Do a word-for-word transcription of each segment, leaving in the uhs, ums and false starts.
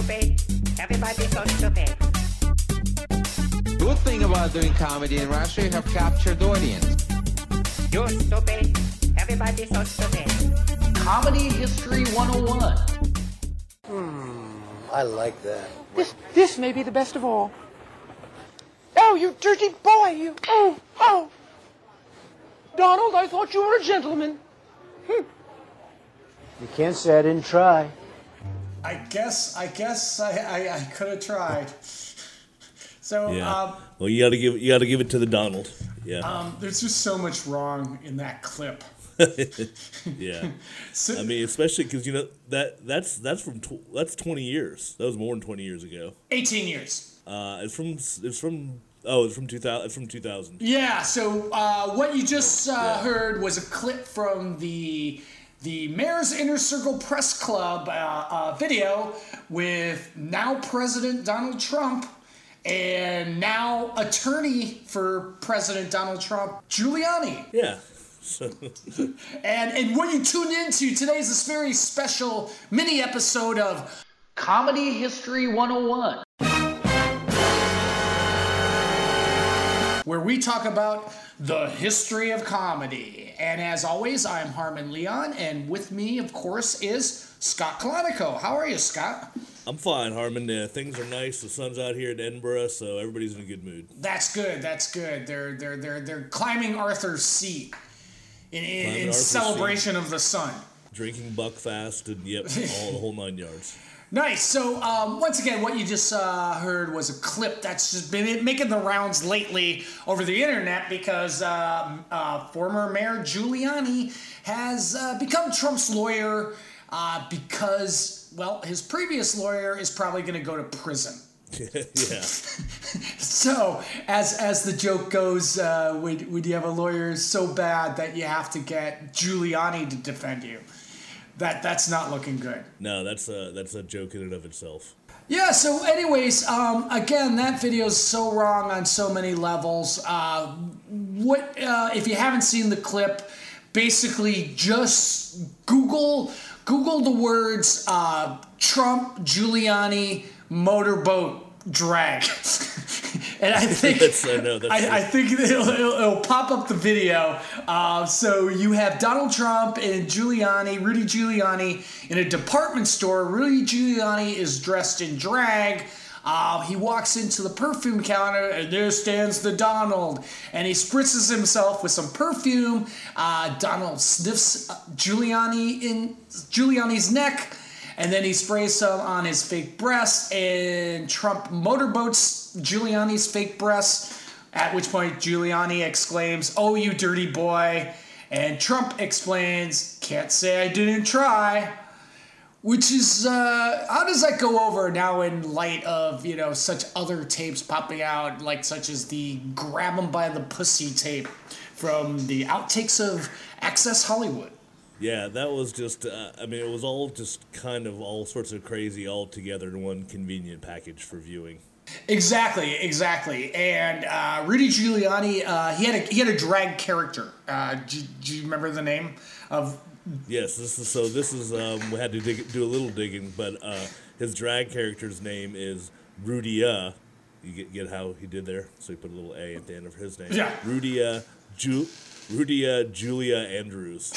stupid. Everybody's so stupid. Good thing about doing comedy in Russia, you have captured audience. You're stupid. Everybody's so stupid. Comedy History one oh one. Hmm, I like that. This, this may be the best of all. Oh, you dirty boy, you. Oh, oh. Donald, I thought you were a gentleman. Hm. You can't say I didn't try. I guess, I guess I, I, I could have tried. So, yeah. um, well, you gotta give you gotta give it to the Donald. Yeah. Um, there's just so much wrong in that clip. yeah. So, I mean, especially because you know that that's that's from tw- that's twenty years. That was more than twenty years ago. eighteen years. Uh, it's from it's from oh it's from two thousand. It's from two thousand. Yeah. So uh, what you just uh, Yeah. heard was a clip from the the Mayor's Inner Circle Press Club uh, uh, video with now President Donald Trump and now attorney for President Donald Trump, Giuliani. Yeah. So. and and what you tuned into today is this very special mini episode of Comedy History one oh one. where we talk about the history of comedy. And as always, I'm Harmon Leon, and with me, of course, is Scott Kalanico. How are you, Scott? I'm fine, Harmon. Uh, things are nice. The sun's out here in Edinburgh, so everybody's in a good mood. That's good. That's good. They're they're they're they're climbing Arthur's Seat in in, in Arthur's celebration Seat. of the sun. Drinking Buckfast and yep, all the whole nine yards. Nice. So, um, once again, what you just uh, heard was a clip that's just been making the rounds lately over the internet because uh, uh, former Mayor Giuliani has uh, become Trump's lawyer uh, because, well, his previous lawyer is probably going to go to prison. yeah. So, as as the joke goes, uh, would, would you have a lawyer so bad that you have to get Giuliani to defend you? That that's not looking good. No, that's a that's a joke in and of itself. Yeah. So, anyways, um, again, that video is so wrong on so many levels. Uh, what uh, if you haven't seen the clip? Basically, just Google Google the words uh, Trump Giuliani motorboat drag. And I think that's, uh, no, that's I, I think it'll, it'll, it'll pop up the video. Uh, so you have Donald Trump and Giuliani, Rudy Giuliani, in a department store. Rudy Giuliani is dressed in drag. Uh, he walks into the perfume counter, and there stands the Donald, and he spritzes himself with some perfume. Uh, Donald sniffs Giuliani in Giuliani's neck. And then he sprays some on his fake breast, and Trump motorboats Giuliani's fake breast, at which point Giuliani exclaims, "Oh, you dirty boy." And Trump explains, "Can't say I didn't try." Which is, uh, how does that go over now in light of, you know, such other tapes popping out, like such as the Grab 'em by the Pussy tape from the outtakes of Access Hollywood? Yeah, that was just, uh, I mean, it was all just kind of all sorts of crazy all together in one convenient package for viewing. Exactly, exactly. And uh, Rudy Giuliani, uh, he had a he had a drag character. Uh, do, do you remember the name of? Yes, this is so. This is um, we had to dig, do a little digging, but uh, his drag character's name is Rudia. You get get how he did there? So he put a little A at the end of his name. Yeah, Rudia Ju. Rudia Julia Andrews.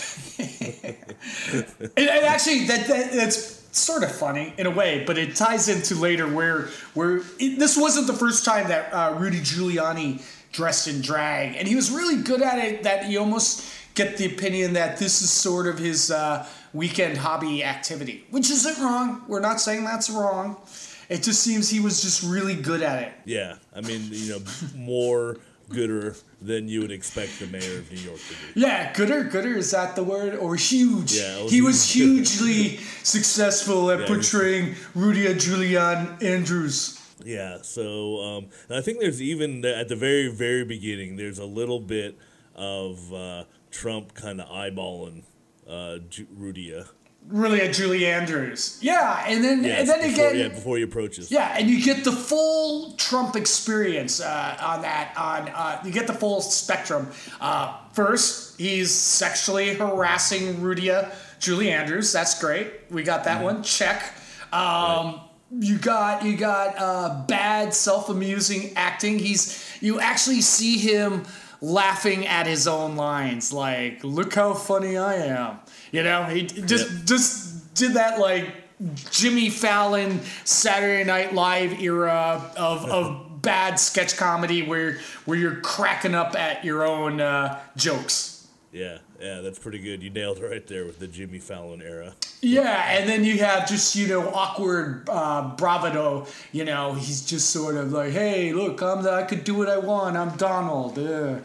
and, and actually, that, that that's sort of funny in a way, but it ties into later where where it, this wasn't the first time that uh, Rudy Giuliani dressed in drag, and he was really good at it. That you almost get the opinion that this is sort of his uh, weekend hobby activity, which isn't wrong. We're not saying that's wrong. It just seems he was just really good at it. Yeah, I mean, you know, more gooder than you would expect the mayor of New York to be. Yeah, gooder, gooder, is that the word? Or huge. Yeah, was he was hugely successful at yeah, portraying Rudy Giuliani Andrews. Yeah, so um, and I think there's even, at the very, very beginning, there's a little bit of uh, Trump kind of eyeballing uh, Ju- Rudia. Really at Julie Andrews. Yeah, and then yes, and then before, again, yeah, before he approaches. Yeah, and you get the full Trump experience uh, on that. On uh, you get the full spectrum. Uh, first, he's sexually harassing Rudia Julie Andrews. That's great. We got that mm-hmm. one. Check. Um, right. You got you got uh, bad self-amusing acting. He's you actually see him laughing at his own lines, like "Look how funny I am." You know, he just yep. just did that like Jimmy Fallon Saturday Night Live era of of bad sketch comedy where where you're cracking up at your own uh, jokes. Yeah, yeah, that's pretty good. You nailed it right there with the Jimmy Fallon era. Yeah, and then you have just, you know, awkward uh, bravado. You know, he's just sort of like, hey, look, I'm the, I could do what I want. I'm Donald. Uh.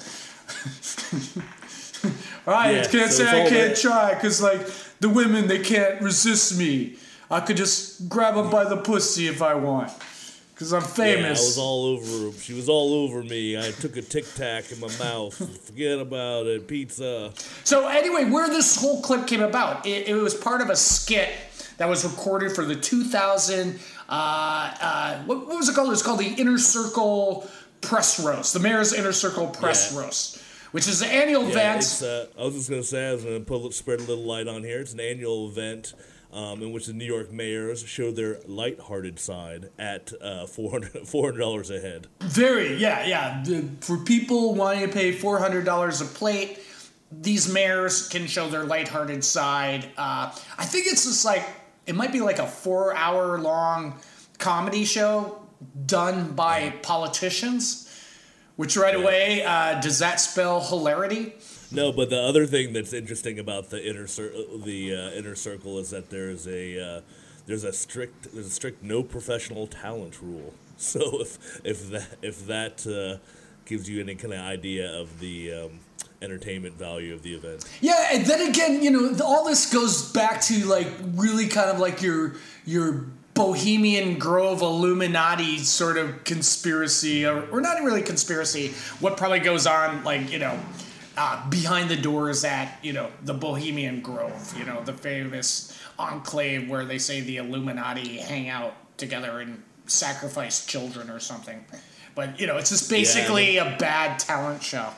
All right, yeah, I can't so say I can't that. try because, like, the women, they can't resist me. I could just grab them by the pussy if I want. Because I'm famous. Yeah, I was all over. She was all over me. I took a Tic Tac in my mouth. Forget about it. Pizza. So anyway, where this whole clip came about, it, it was part of a skit that was recorded for the two thousand. Uh, uh, what, what was it called? It was called the Inner Circle Press Roast, the Mayor's Inner Circle Press yeah. Roast, which is an annual yeah, event. It's, uh, I was just gonna say, I was gonna put, spread a little light on here. It's an annual event. Um, in which the New York mayors show their lighthearted side at uh, four hundred dollars a head. Very, yeah, yeah. The, for people wanting to pay four hundred dollars a plate, these mayors can show their lighthearted side. Uh, I think it's just like, it might be like a four hour long comedy show done by politicians, which right yeah. away, uh, does that spell hilarity? No, but the other thing that's interesting about the inner cir- the uh, inner circle is that there's a uh, there's a strict there's a strict no professional talent rule. So if if that if that uh, gives you any kind of idea of the um, entertainment value of the event. Yeah, and then again, you know, all this goes back to like really kind of like your your Bohemian Grove Illuminati sort of conspiracy, or, or not really conspiracy. What probably goes on, like, you know. Uh, behind the doors at, you know, the Bohemian Grove, you know, the famous enclave where they say the Illuminati hang out together and sacrifice children or something. But, you know, it's just basically yeah, I mean, a bad talent show.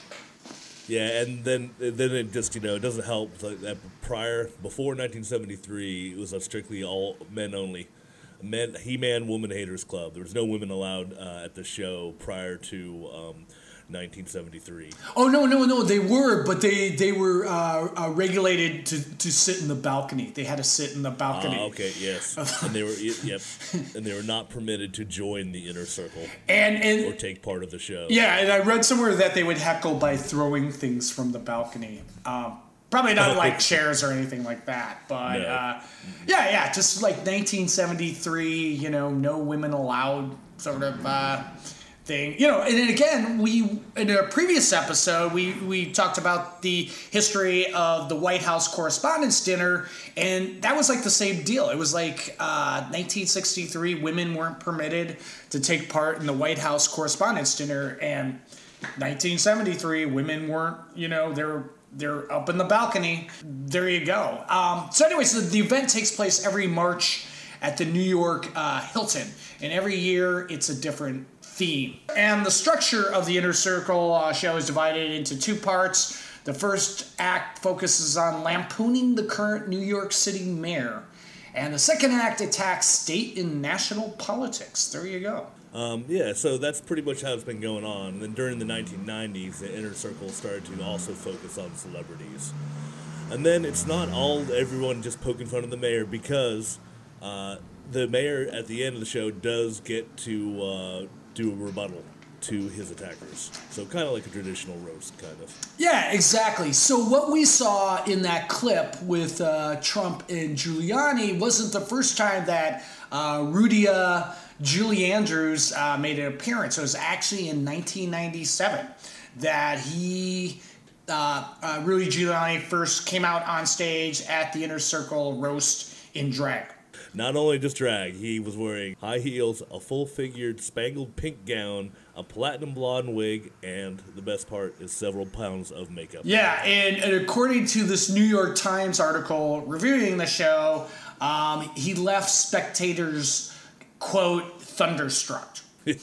Yeah, and then then it just, you know, it doesn't help like that prior, before nineteen seventy-three, it was a strictly all men only. Men, He-Man Woman Haters Club. There was no women allowed uh, at the show prior to um, nineteen seventy-three. Oh no no no! They were, but they they were uh, uh, regulated to, to sit in the balcony. They had to sit in the balcony. Ah, okay, yes, and they were yep, and they were not permitted to join the inner circle and and or take part of the show. Yeah, and I read somewhere that they would heckle by throwing things from the balcony. Um, probably not like chairs or anything like that, but no. uh, yeah, yeah, just like nineteen seventy-three. You know, no women allowed, sort of. Uh, Thing. You know, and then again, we in a previous episode we we talked about the history of the White House Correspondents' Dinner, and that was like the same deal. It was like uh, nineteen sixty-three, women weren't permitted to take part in the White House Correspondents' Dinner, and nineteen seventy-three, women weren't. You know, they're they're up in the balcony. There you go. Um, so anyway, so the event takes place every March at the New York uh, Hilton, and every year it's a different theme. And the structure of the Inner Circle uh, show is divided into two parts. The first act focuses on lampooning the current New York City mayor, and the second act attacks state and national politics. There you go. Um, yeah, so that's pretty much how it's been going on. And then during the nineteen nineties, the Inner Circle started to also focus on celebrities. And then it's not all everyone just poking fun of the mayor, because uh, the mayor at the end of the show does get to uh, do a rebuttal to his attackers. So kind of like a traditional roast, kind of. Yeah, exactly. So what we saw in that clip with uh, Trump and Giuliani wasn't the first time that uh, Rudia Julie Andrews uh, made an appearance. It was actually in nineteen ninety-seven that he, uh, uh, Rudy Giuliani, first came out on stage at the Inner Circle roast in drag. Not only just drag, he was wearing high heels, a full-figured spangled pink gown, a platinum blonde wig, and the best part is several pounds of makeup. Yeah, and, and according to this New York Times article reviewing the show, um, he left spectators, quote, thunderstruck.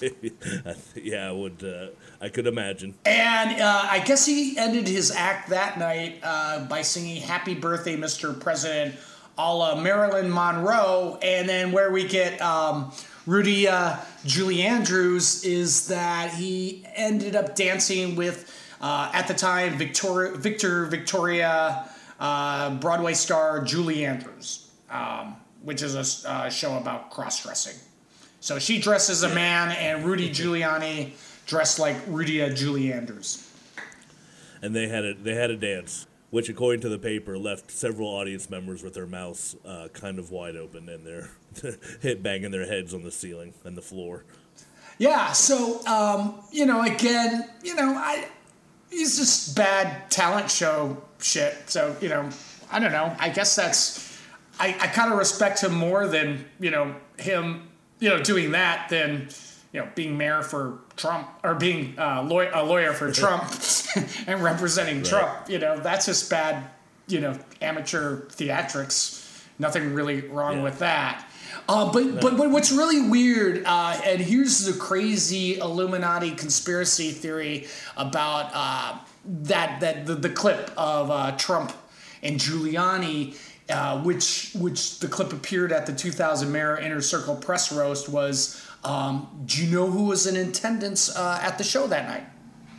Yeah, I would. Uh, I could imagine. And uh, I guess he ended his act that night uh, by singing "Happy Birthday, Mister President," a la Marilyn Monroe, and then where we get um, Rudy uh, Julie Andrews is that he ended up dancing with, uh, at the time, Victoria, Victor Victoria uh, Broadway star Julie Andrews, um, which is a uh, show about cross-dressing. So she dressed as a man, and Rudy Giuliani dressed like Rudy Julie Andrews. And they had a they had a dance, which, according to the paper, left several audience members with their mouths uh, kind of wide open and their hit banging their heads on the ceiling and the floor. Yeah. So um, you know, again, you know, I he's just bad talent show shit. So you know, I don't know. I guess that's I, I kind of respect him more than you know him you know doing that than. You know, being mayor for Trump or being uh, law- a lawyer for Trump and representing right. Trump, you know, that's just bad, you know, amateur theatrics. Nothing really wrong yeah. with that. Uh, but, no. but but what's really weird, uh, and here's the crazy Illuminati conspiracy theory about uh, that that the, the clip of uh, Trump and Giuliani. Uh, which which the clip appeared at the two thousand Mayor Inner Circle press roast was, um, do you know who was in attendance uh, at the show that night?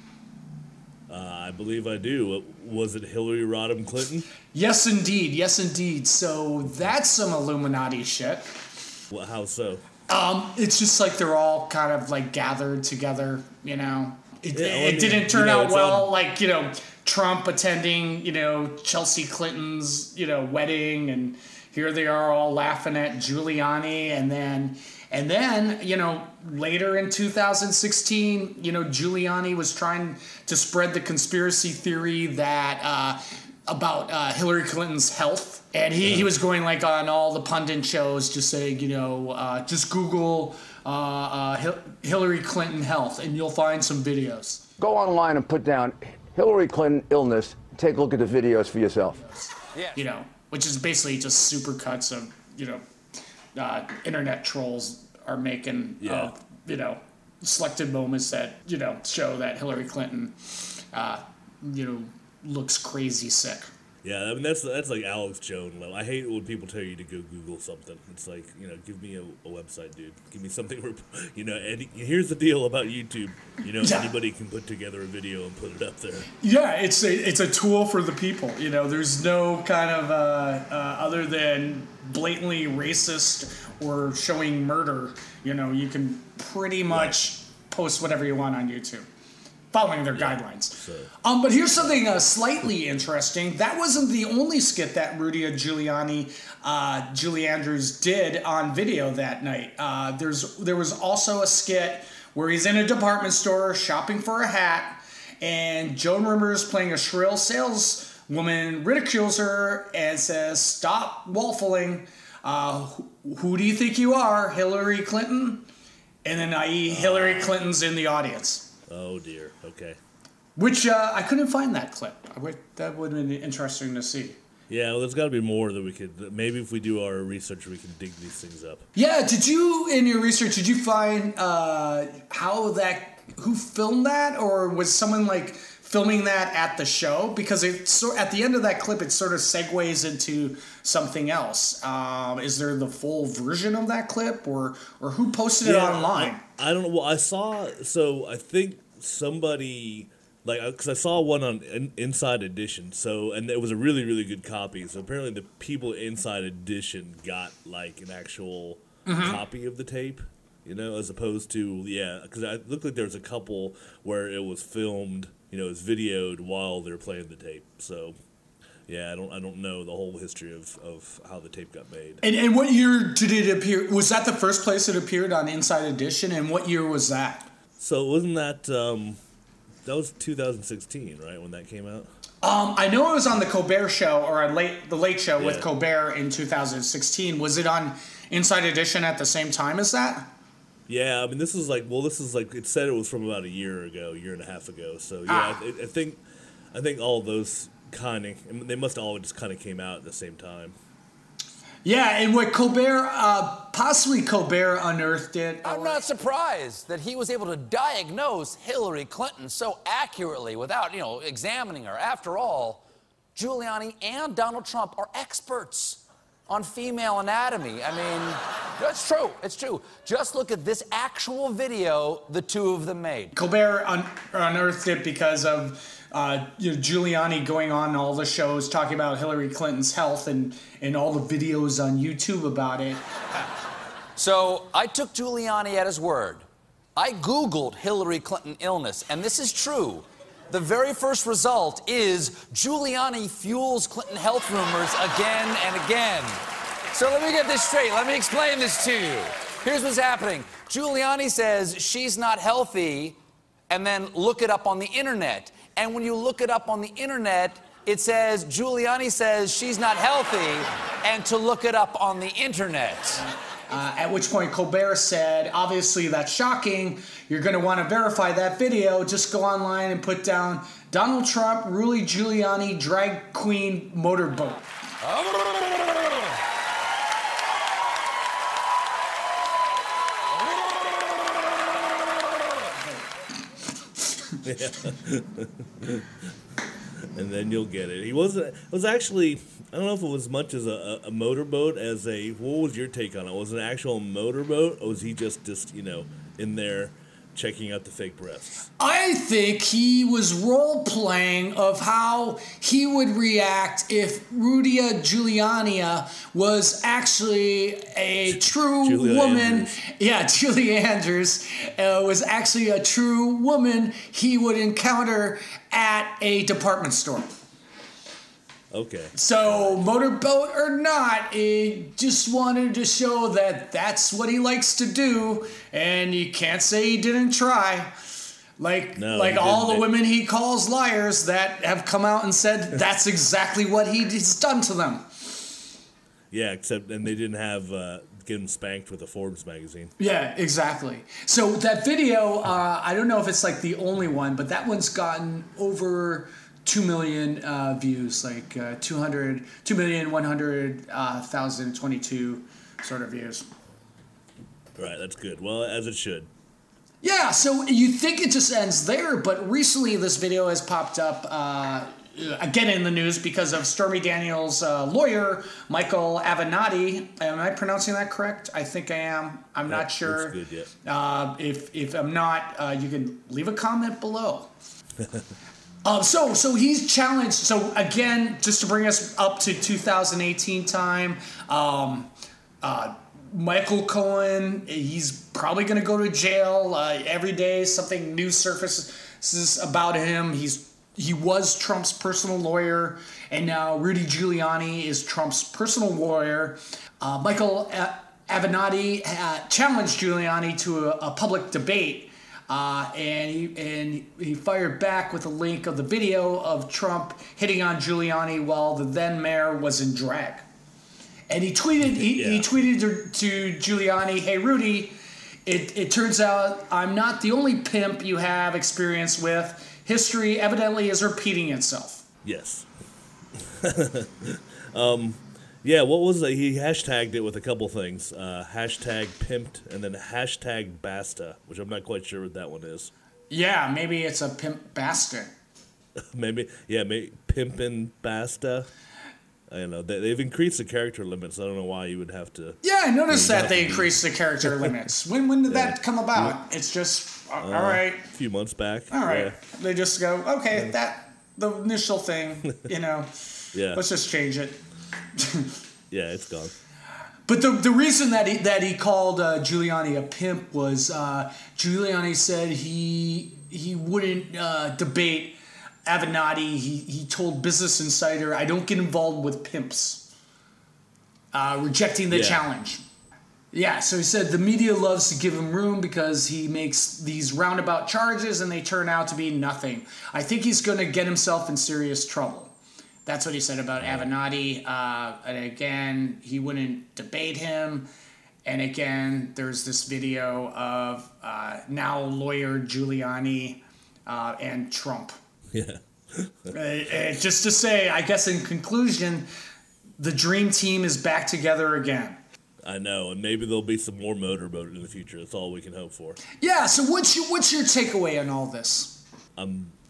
Uh, I believe I do. Was it Hillary Rodham Clinton? Yes, indeed. Yes, indeed. So that's some Illuminati shit. Well, how so? Um, it's just like they're all kind of like gathered together, you know. It, yeah, it, well, I it mean, didn't turn you know, out well, all... like, you know, Trump attending, you know, Chelsea Clinton's, you know, wedding, and here they are all laughing at Giuliani, and then, and then, you know, later in two thousand sixteen, you know, Giuliani was trying to spread the conspiracy theory that uh, about uh, Hillary Clinton's health, and he, he was going like on all the pundit shows, just saying, you know, uh, just Google uh, uh, Hillary Clinton health, and you'll find some videos. Go online and put down Hillary Clinton illness. Take a look at the videos for yourself. Yeah. You know, which is basically just supercuts of, you know, uh, internet trolls are making, yeah. uh, you know, selected moments that, you know, show that Hillary Clinton, uh, you know, looks crazy sick. Yeah, I mean, that's that's like Alex Jones level. I hate when people tell you to go Google something. It's like, you know, give me a, a website, dude. Give me something where, you know, and here's the deal about YouTube. You know, yeah. anybody can put together a video and put it up there. Yeah, it's a, it's a tool for the people. You know, there's no kind of, uh, uh, other than blatantly racist or showing murder, you know, you can pretty much right. post whatever you want on YouTube. Following their yeah, guidelines. So. Um, but here's something uh, slightly interesting. That wasn't the only skit that Rudy Giuliani, uh, Julie Andrews did on video that night. Uh, there's there was also a skit where he's in a department store shopping for a hat, and Joan Rivers, playing a shrill saleswoman, ridicules her and says, "Stop waffling. Uh, who, who do you think you are, Hillary Clinton?" And then, that is, Hillary Clinton's in the audience. Oh dear. Okay. Which uh, I couldn't find that clip. I would, that would have been interesting to see. Yeah, well, there's got to be more that we could. Maybe if we do our research, we can dig these things up. Yeah. Did you, in your research, did you find uh, how that, who filmed that, or was someone like filming that at the show? Because it so at the end of that clip, it sort of segues into something else. Um, is there the full version of that clip, or or who posted yeah, it online? I, I don't know. Well, I saw. So I think somebody. Like, because I saw one on in, Inside Edition, so, and it was a really, really good copy. So apparently the people at Inside Edition got, like, an actual mm-hmm. copy of the tape, you know, as opposed to, yeah, because it looked like there was a couple where it was filmed, you know, it was videoed while they were playing the tape. So, yeah, I don't I don't know the whole history of, of how the tape got made. And, and what year did it appear? Was that the first place it appeared on Inside Edition, and what year was that? So wasn't that... Um, That was two thousand sixteen, right, when that came out? Um, I know it was on the Colbert Show, or a late, the Late Show yeah. with Colbert in two thousand sixteen. Was it on Inside Edition at the same time as that? Yeah, I mean, this is like, well, this is like, it said it was from about a year ago, a year and a half ago. So, yeah, ah. I, I think I think all of those kind of, they must all just kind of came out at the same time. Yeah, and what Colbert, uh, possibly Colbert unearthed it. I'm not surprised that he was able to diagnose Hillary Clinton so accurately without, you know, examining her. After all, Giuliani and Donald Trump are experts on female anatomy. I mean, that's true. It's true. Just look at this actual video the two of them made. Colbert un- unearthed it because of uh, you know, Giuliani going on all the shows talking about Hillary Clinton's health and, and all the videos on YouTube about it. So I took Giuliani at his word. I Googled Hillary Clinton illness, and this is true. The very first result is Giuliani fuels Clinton health rumors again and again. So let me get this straight. Let me explain this to you. Here's what's happening. Giuliani says she's not healthy, and then look it up on the internet. And when you look it up on the internet, it says Giuliani says she's not healthy, and to look it up on the internet. Uh, at which point Colbert said, obviously that's shocking. You're going to want to verify that video. Just go online and put down Donald Trump, Rudy Giuliani, drag queen motorboat. And then you'll get it. He wasn't. It was actually. I don't know if it was as much as a, a, a motorboat as a. What was your take on it? Was it an actual motorboat, or was he just just you know in there checking out the fake breasts? I think he was role playing of how he would react if Rudy Giuliani was actually a true Julia woman. Andrews. Yeah, Julie Andrews uh, was actually a true woman he would encounter at a department store. Okay. So, motorboat or not, he just wanted to show that that's what he likes to do, and you can't say he didn't try. Like, No, like he all the didn't. women he calls liars that have come out and said that's exactly what he's done to them. Yeah, except and they didn't have uh, get him spanked with a Forbes magazine. Yeah, exactly. So that video, uh, I don't know if it's like the only one, but that one's gotten over two million uh, views, like uh, two hundred, two million one hundred thousand twenty-two sort of views. Right, that's good. Well, as it should. Yeah, so you think it just ends there, but recently this video has popped up uh, again in the news because of Stormy Daniels' uh, lawyer, Michael Avenatti. Am I pronouncing that correct? I think I am. I'm Yeah, not sure. looks good, yeah. Uh, if, if I'm not, uh, you can leave a comment below. Um, so, so he's challenged. So again, just to bring us up to two thousand eighteen time, um, uh, Michael Cohen, he's probably going to go to jail uh, every day. Something new surfaces about him. He's he was Trump's personal lawyer, and now Rudy Giuliani is Trump's personal lawyer. Uh, Michael A- Avenatti uh, challenged Giuliani to a, a public debate. Uh, and he and he fired back with a link of the video of Trump hitting on Giuliani while the then mayor was in drag. And he tweeted he, Yeah. he tweeted to, to Giuliani, "Hey Rudy, it, it turns out I'm not the only pimp you have experience with. History evidently is repeating itself." Yes. um, yeah, what was it? He hashtagged it with a couple things. Uh, hashtag pimped and then hashtag basta, which I'm not quite sure what that one is. Yeah, maybe it's a pimp bastard. Maybe, yeah, maybe pimpin' basta. I don't know. They, they've increased the character limits. I don't know why you would have to. Yeah, I noticed You that have they to be- increased the character limits. When when did Yeah. that come about? It's just, uh, all Uh, right. A few months back. All right. Yeah. They just go, okay, that, the initial thing, you know, Yeah. let's just change it. Yeah, it's gone. But the the reason that he that he called uh, Giuliani a pimp was uh, Giuliani said he he wouldn't uh, debate Avenatti. He he told Business Insider, "I don't get involved with pimps," uh, rejecting the Yeah. challenge. Yeah, so he said the media loves to give him room because he makes these roundabout charges and they turn out to be nothing. I think he's going to get himself in serious trouble. That's what he said about Avenatti. Uh, and again, he wouldn't debate him. And again, there's this video of uh, now lawyer Giuliani uh, and Trump. Yeah. Uh, uh, just to say, I guess in conclusion, the dream team is back together again. I know, and maybe there'll be some more motorboat in the future. That's all we can hope for. Yeah, so what's your, what's your takeaway on all this? I'm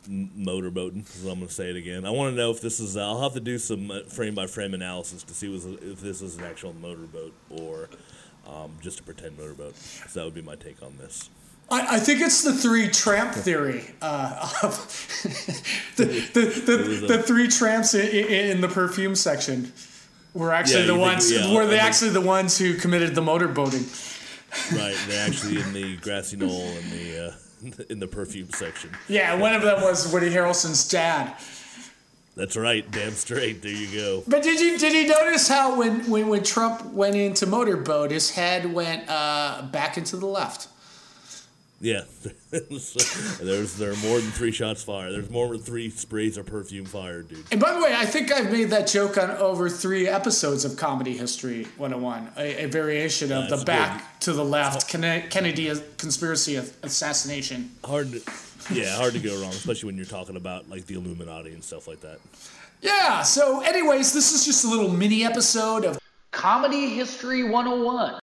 m- motorboating, so I'm going to say it again. I want to know if this is, I'll have to do some frame-by-frame analysis to see was, if this is an actual motorboat or um, just a pretend motorboat. So that would be my take on this. I, I think it's the three tramp theory uh, of the, the, the, the three tramps in, in the perfume section were actually Yeah, the you ones, think- yeah, were they I think- actually the ones who committed the motorboating. Right, they're actually in the grassy knoll in the uh, in the perfume section. Yeah, one of them was Woody Harrelson's dad. That's right, damn straight. There you go. But did you did you notice how when, when, when Trump went into motorboat, his head went uh, back into the left? Yeah, there's there are more than three shots fired. There's more than three sprays of perfume fired, dude. And by the way, I think I've made that joke on over three episodes of Comedy History one oh one, a, a variation of That's the back good. to the left Kenne- Kennedy conspiracy assassination. Hard, to, yeah, hard to go wrong, especially when you're talking about like the Illuminati and stuff like that. Yeah. So, anyways, this is just a little mini episode of Comedy History one oh one.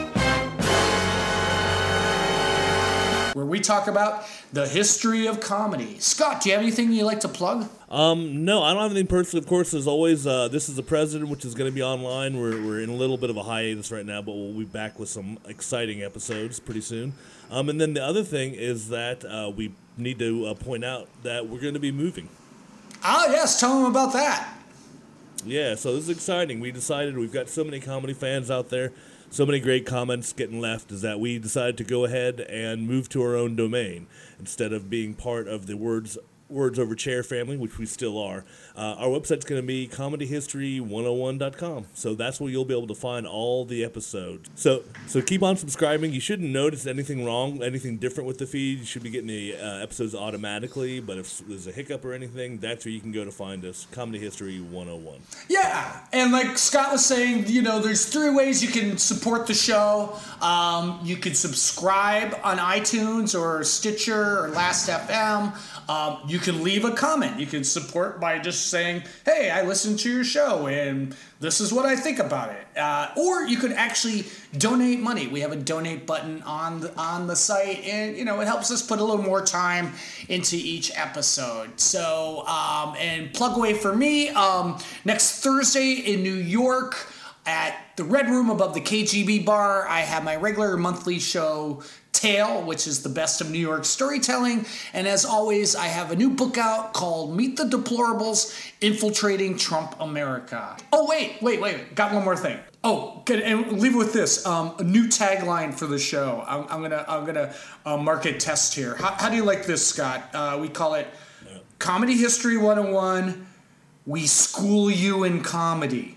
where we talk about the history of comedy. Scott, do you have anything you'd like to plug? Um, no, I don't have anything personal. Of course, as always, uh, this is the President, which is going to be online. We're, we're in a little bit of a hiatus right now, but we'll be back with some exciting episodes pretty soon. Um, and then the other thing is that uh, we need to uh, point out that we're going to be moving. Ah, yes, tell them about that. Yeah, so this is exciting. We decided, we've got so many comedy fans out there, so many great comments getting left, is that we decided to go ahead and move to our own domain instead of being part of the Words Words Over Chair family, which we still are. Uh, our website's going to be comedy history one oh one dot com, so that's where you'll be able to find all the episodes. So so keep on subscribing. You shouldn't notice anything wrong, anything different with the feed. You should be getting the uh, episodes automatically, but if there's a hiccup or anything, that's where you can go to find us, Comedy History one oh one. Yeah, and like Scott was saying, you know, there's three ways you can support the show. Um, you could subscribe on iTunes or Stitcher or Last F M. Um, you can leave a comment. You can support by just saying, hey, I listened to your show and this is what I think about it. Uh, or you could actually donate money. We have a donate button on the, on the site, and, you know, it helps us put a little more time into each episode. So, um, and plug away for me, um, next Thursday in New York at the Red Room above the K G B bar, I have my regular monthly show, Tale, which is the best of New York storytelling. And as always, I have a new book out called Meet the Deplorables, Infiltrating Trump America. Oh, wait, wait, wait. Got one more thing. Oh, good, and leave it with this. Um, a new tagline for the show. I'm, I'm gonna, I'm gonna uh, market test here. How, how do you like this, Scott? Uh, we call it Comedy History one oh one. We school you in comedy.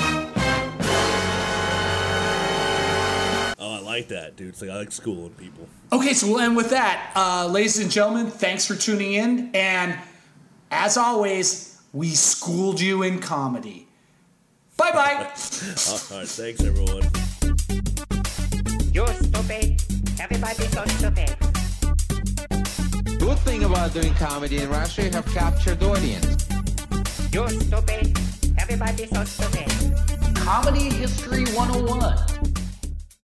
I like that, dude. It's like I like schooling people. Okay, so we'll end with that. Uh, ladies and gentlemen, thanks for tuning in. And as always, we schooled you in comedy. Bye-bye. All right, thanks, everyone. You're stupid. Everybody's so stupid. Good thing about doing comedy in Russia, you have captured audience. You're stupid. Everybody's so stupid. Comedy History one oh one.